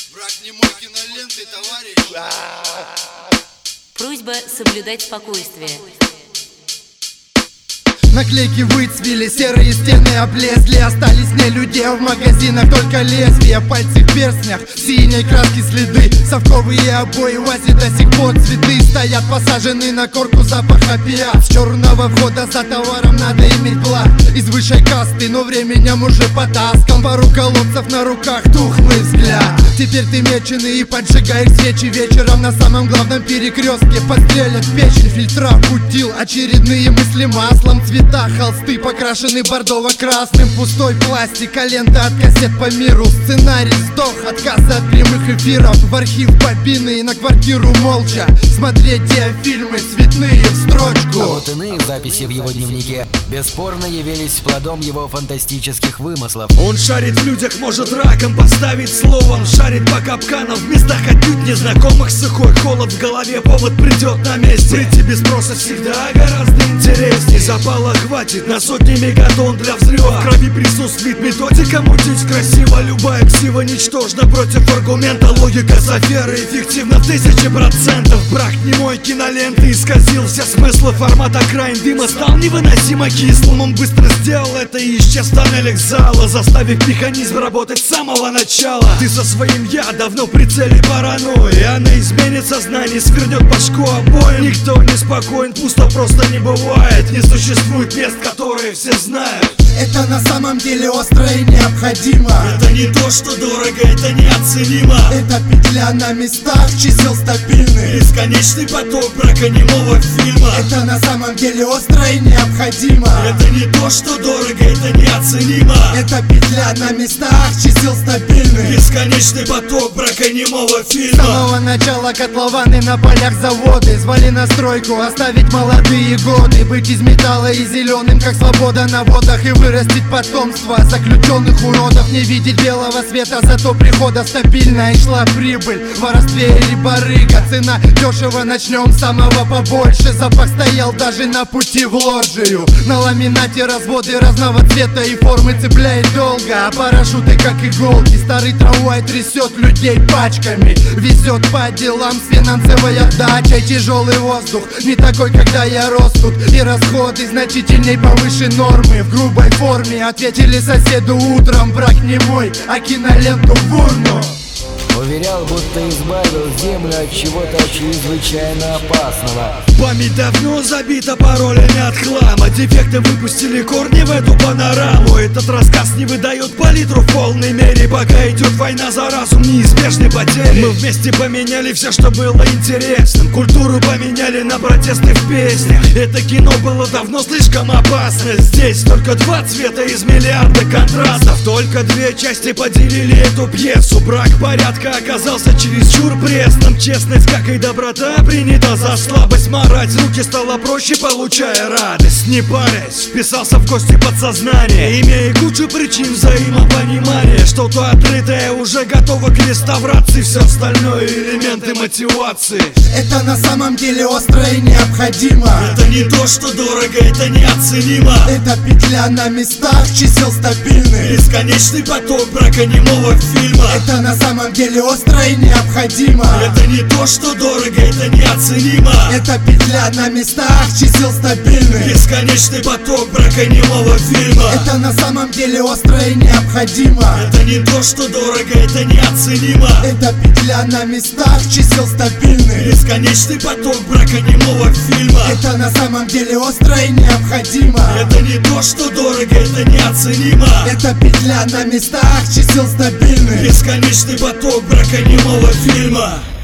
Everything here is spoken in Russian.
Брак немой киноленты, товарищ. Просьба соблюдать спокойствие. Наклейки выцвели, серые стены облезли. Остались не люди, а в магазинах только лезвия. Пальцы в перстнях, синей краски следы. Совковые обои в вазе до сих пор цветы. Стоят посаженные на корку, запах опиат. С черного входа за товаром надо иметь блат. Из высшей касты, но временем уже потаскан. Пару колодцев на руках, тухлый взгляд. Теперь ты меченый и поджигаешь свечи. Вечером на самом главном перекрестке подстрелят печень. Фильтра путил, очередные мысли маслом. Цвета, холсты покрашены бордово-красным. Пустой пластик, а лента от кассет по миру. Сценарий сдох, отказа от прямых эфиров. В архив бобины и на квартиру молча смотреть диафильмы цветные в строчку. А вот иные записи в его дневнике бесспорно явились плодом его фантастических вымыслов. Он шарит в людях, может раком поставить словом. Шарит по капканам в местах отнюдь незнакомых. Сухой холод в голове, повод придет на месте. Прийти без спроса всегда гораздо интересней. Запала хватит на сотни мегатонн для взрыва. В крови присутствует методика мутить красиво. Любая ксива ничтожна против аргумента. Логика Соферы эффективна в 1000%. Брак немой киноленты исказил все смыслы. Формат окраин дыма стал невыносимо кислым. Он быстро сделал это и исчез в тоннелях зала, заставив механизм работать с самого начала. Ты со своим «я» давно в прицеле паранойи. Она изменит сознание, свернет башку обоим. Никто не спокоен, пусто просто не бывает. Не существует мест, которые все знают. Это на самом деле остро и необходимо. Это не то, что дорого, это неоценимо. Это петля на местах, чисел стабильных. Бесконечный поток браконемого фильма. Это на самом деле остро и необходимо. Это не то, что дорого, это неоценимо. Это петля на местах, чисел стабильных. Бесконечный поток браконемого С фильма. самого начала котлованы на полях заводы. Звали на стройку, оставить молодые годы. Быть из металла и зеленым, как свобода на водах. И вырастить потомство заключенных уродов. Не видеть белого света, зато прихода стабильная и шла прибыль. В воровстве или барыга, цена дешево, начнем с самого побольше. Запах стоял даже на пути в лоджию. На ламинате разводы разного цвета и формы цепляет долго. А парашюты как иголки, старый трамвай трясет людей пачками. Везет по делам с финансовой отдачей. Тяжелый воздух, не такой, когда я рос тут. И расходы значительней повыше нормы. В грубой форме ответили соседу утром. Брак не мой, а киноленту в урну. Уверял, будто избавил землю от чего-то чрезвычайно опасного. Память давно забита паролями от хлама. Дефекты выпустили корни в эту панораму. Этот рассказ не выдает палитру в полной мере. Пока идет война за разум, неизбежны потери. Мы вместе поменяли все, что было интересным. Культуру поменяли на протесты в песнях. Это кино было давно слишком опасно. Здесь только два цвета из миллиарда контрастов. Только две части поделили эту пьесу. Брак порядка оказался чересчур пресным. Честность, как и доброта, принята за слабость. Марать руки стало проще, получая радость. Не парясь, вписался в кости подсознания, имея кучу причин взаимопонимания. Что-то отрытое уже готово к реставрации. Все остальное элементы мотивации. Это на самом деле остро и необходимо. Это не то, что дорого, это неоценимо. Это петля на местах, чисел стабильных. Бесконечный поток браконемого фильма. Это на самом деле остро и необходимо. Это не то, что дорого, это неоценимо. Это петля на местах, чисел стабильных. Бесконечный поток браконемого фильма. Это на самом деле остро и необходимо. Это не то, что дорого, это неоценимо. Это петля на местах, чисел стабильных. Бесконечный поток браконемого фильма. Это на самом деле остро и необходимо. Это не то, что дорого, это неоценимо. Это петля на местах, чисел стабильных. Бесконечный поток браконемого фильма.